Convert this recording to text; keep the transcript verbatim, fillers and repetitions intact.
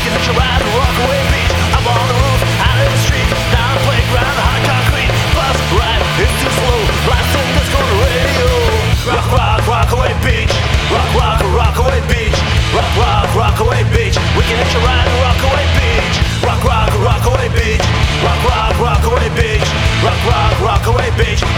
can hitch a ride to Rockaway Beach. Up on the roof, out in the street, down the playground, hot concrete. Bus ride, it's too slow, blasting disco on the radio. Rock, rock, Rockaway Beach. Rock, rock, Rockaway Beach. Rock, rock, Rockaway Beach. We can hitch a ride to Rockaway Beach. Rock, rock, Rockaway Beach. Rock, rock, Rockaway Beach. Rock, rock, Rockaway Beach.